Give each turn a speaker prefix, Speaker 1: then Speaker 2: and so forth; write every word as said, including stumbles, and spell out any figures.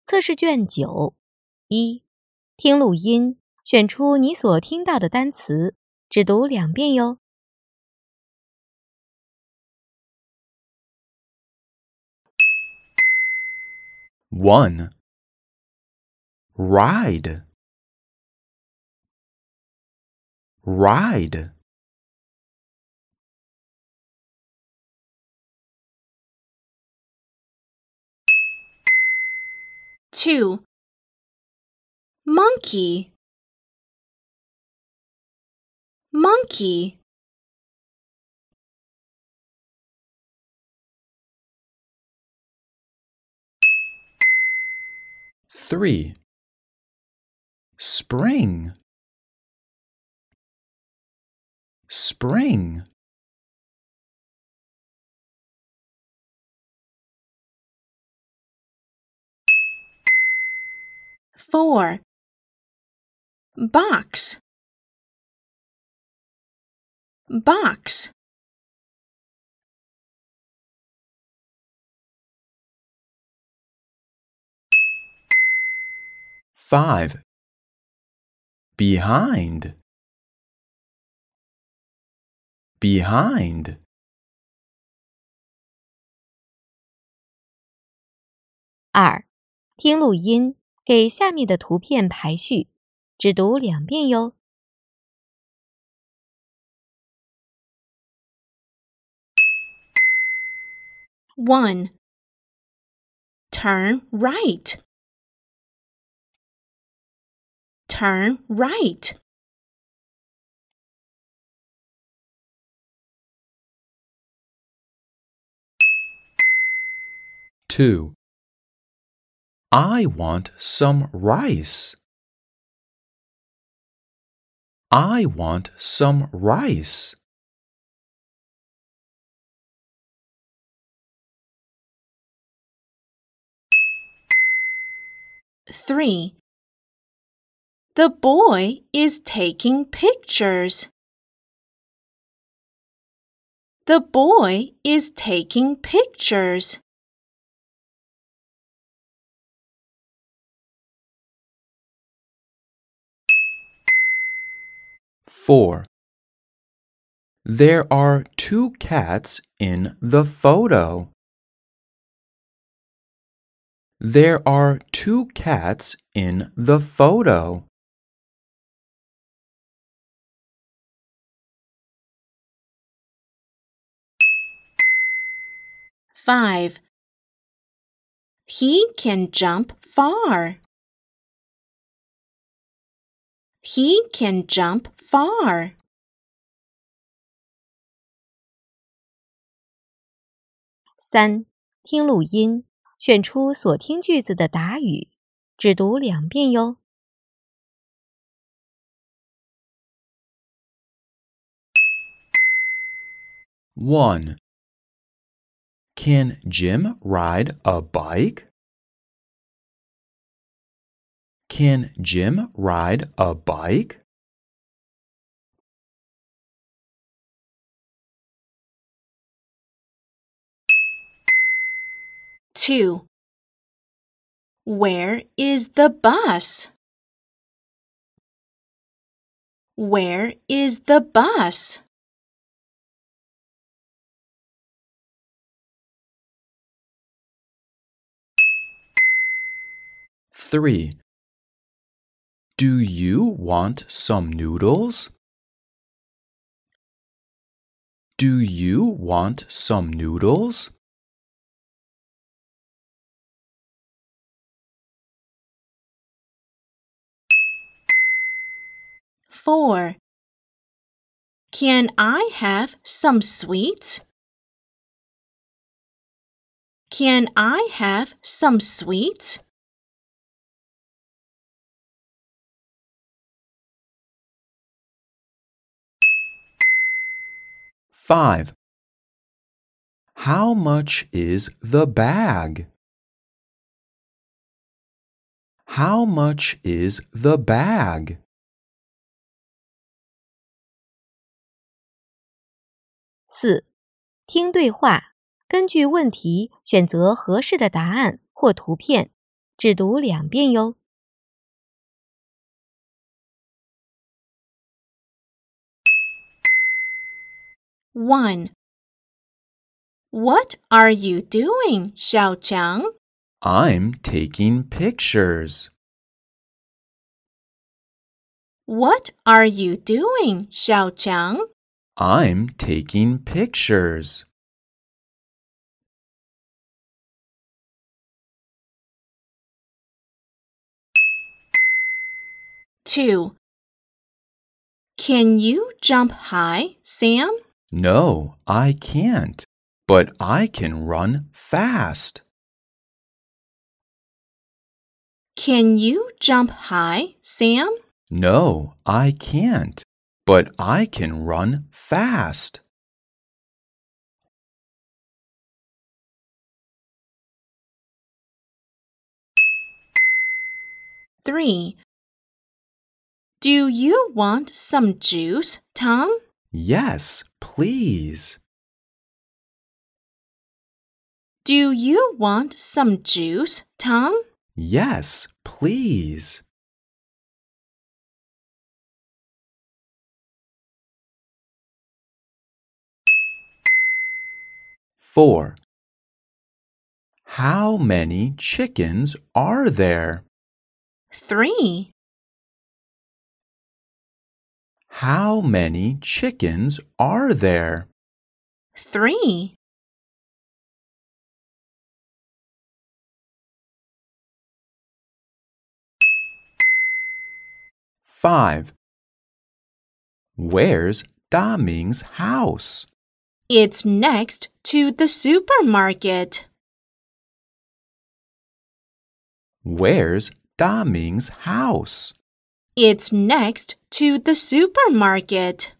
Speaker 1: 测试卷九，一，听录音，选出你所听到的单词，只读两遍哟。
Speaker 2: One. Ride. Ride.
Speaker 3: Two. Monkey. Monkey.
Speaker 2: Three. Spring. Spring.
Speaker 3: Four. Box. Box.
Speaker 2: Five. Behind. Behind.
Speaker 1: 二，听录音，给下面的图片排序，只读两遍哟。
Speaker 3: One. Turn right. Turn right.
Speaker 2: Two. I want some rice. I want some rice.
Speaker 3: Three. The boy is taking pictures. The boy is taking pictures.
Speaker 2: Four. There are two cats in the photo. There are two cats in the photo.
Speaker 3: Five. He can jump far. He can jump far. .
Speaker 1: 三，听录音，选出所听句子的答语，只读两遍哟。
Speaker 2: One. Can Jim ride a bike? Can Jim ride a bike?
Speaker 3: Two. Where is the bus? Where is the bus?
Speaker 2: Three. Do you want some noodles? Do you want some noodles?
Speaker 3: Four. Can I have some sweets? Can I have some sweets?
Speaker 2: Five. How much is the bag? How much is the bag?
Speaker 1: 四，听对话，根据问题选择合适的答案或图片， 只读两遍哟。
Speaker 3: one. What are you doing, Xiaoqiang?
Speaker 2: I'm taking pictures.
Speaker 3: What are you doing, Xiaoqiang?
Speaker 2: I'm taking pictures.
Speaker 3: two. Can you jump high, Sam?
Speaker 2: No, I can't, but I can run fast.
Speaker 3: Can you jump high, Sam?
Speaker 2: No, I can't, but I can run fast.
Speaker 3: three. Do you want some juice, Tom?
Speaker 2: Yes, please.
Speaker 3: Do you want some juice, Tom?
Speaker 2: Yes, please. Four. How many chickens are there?
Speaker 3: three.
Speaker 2: How many chickens are there?
Speaker 3: three.
Speaker 2: Five. Where's Da Ming's house?
Speaker 3: It's next to the supermarket.
Speaker 2: Where's Da Ming's house?
Speaker 3: It's next to the supermarket.